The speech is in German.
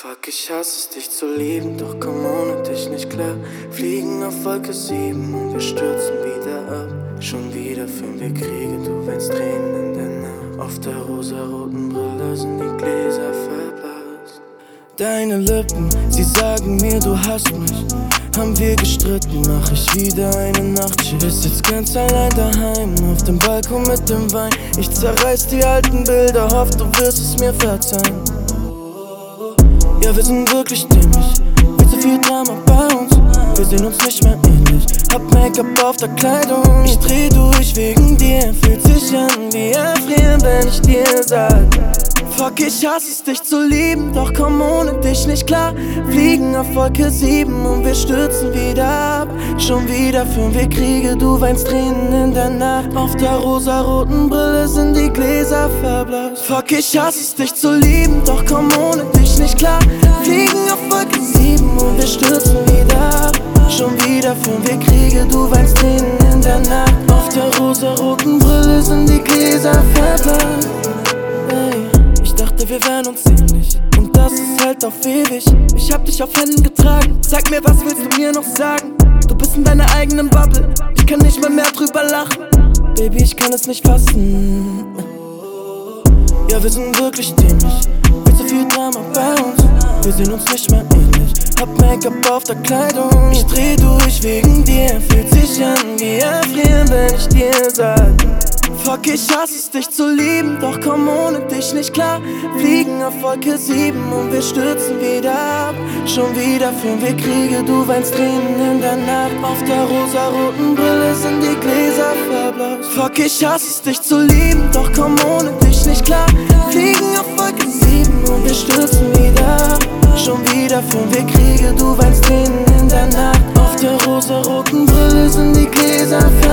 Fuck, ich hasse es, dich zu lieben, doch komm ohne dich nicht klar. Fliegen auf Wolke 7 und wir stürzen wieder ab. Schon wieder führen wir Kriege, du weinst Tränen in der Nacht. Auf der rosaroten Brille sind die Gläser verblasst. Deine Lippen, sie sagen mir, du hasst mich. Haben wir gestritten, mach ich wieder eine Nachtschicht. Bist jetzt ganz allein daheim, auf dem Balkon mit dem Wein. Ich zerreiß die alten Bilder, hoff du wirst es mir verzeihen. Ja, wir sind wirklich dämlich, viel zu viel Drama bei uns. Wir sehen uns nicht mehr ähnlich, hab Make-up auf der Kleidung. Ich dreh durch wegen dir, fühlt sich an wie erfrieren, wenn ich dir sag: Fuck, ich hasse es, dich zu lieben, doch komm ohne dich nicht klar. Fliegen auf Wolke 7 und wir stürzen wieder ab. Schon wieder führen wir Kriege, du weinst Tränen in der Nacht. Auf der rosaroten Brille sind die Gläser verblasst. Fuck, ich hasse es, dich zu lieben, doch komm ohne dich nicht klar. Fliegen auf Wolke 7 und wir stürzen wieder ab. Schon wieder führen wir Kriege, du weinst Tränen in der Nacht. Auf der rosaroten Brille sind die Gläser verblasst. Ich dachte, wir wären uns ähnlich und das ist halt auf ewig. Ich hab dich auf Händen getragen, sag mir, was willst du mir noch sagen? Du bist in deiner eigenen Bubble, ich kann nicht mehr drüber lachen. Baby, ich kann es nicht fassen. Ja, wir sind wirklich dämlich, viel zu viel Drama bei uns. Wir sehen uns nicht mehr ähnlich, hab Make-up auf der Kleidung. Ich dreh durch wegen dir, fühlt sich an wie erfrieren, wenn ich dir sag: Fuck, ich hasse es, dich zu lieben, doch komm ohne dich nicht klar. Fliegen auf Wolke 7 und wir stürzen wieder ab. Schon wieder führen wir Kriege, du weinst Tränen in der Nacht. Auf der rosaroten Brille sind die Gläser verblasst. Fuck, ich hasse es, dich zu lieben, doch komm ohne dich nicht klar. Fliegen auf Wolke 7 und wir stürzen wieder ab. Schon wieder führen wir Kriege, du weinst Tränen in der Nacht. Auf der rosaroten Brille sind die Gläser verblasst.